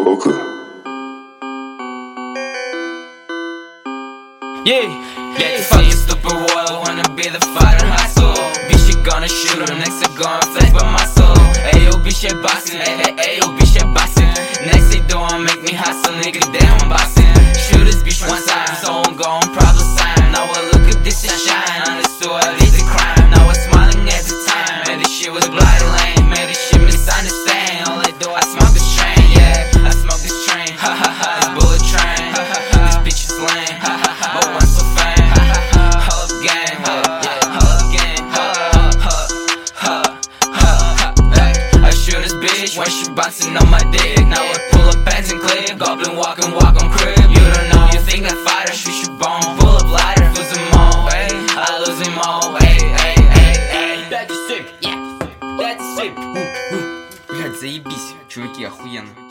Coca. Yeah, fuck you stupid world, wanna be the fighter hustle. Bitch, you gonna shoot him, next I gonna flex by my soul. Ayo, bitch, you boxing, ayo, bitch, you boxing. Next they don't make me hustle, nigga, damn, I'm boxing. Shoot this bitch one time, so I'm gone, problem sign. Now I look at this and shine, understood I did the crime. Now I'm smiling at the time, man, this shit was bloody lame. Man, this shit misunderstand, all I do, I smoke this train, yeah. I smoke this train, ha ha ha, this bullet train. This bitch is lame, ha ha ha, but once so fame. Hold up game, hold up game, I shoot this bitch when she bouncing on my dick. Now I pull up pants and clip, goblin walk on crib. You don't know, you think I fight her, shoot your bone, pull up lighter, lose them all, ayy, I lose them all, ayy, ayy, ayy, ayy. That's sick, yeah, that's sick. Блять, заебись, чуваки, охуенно.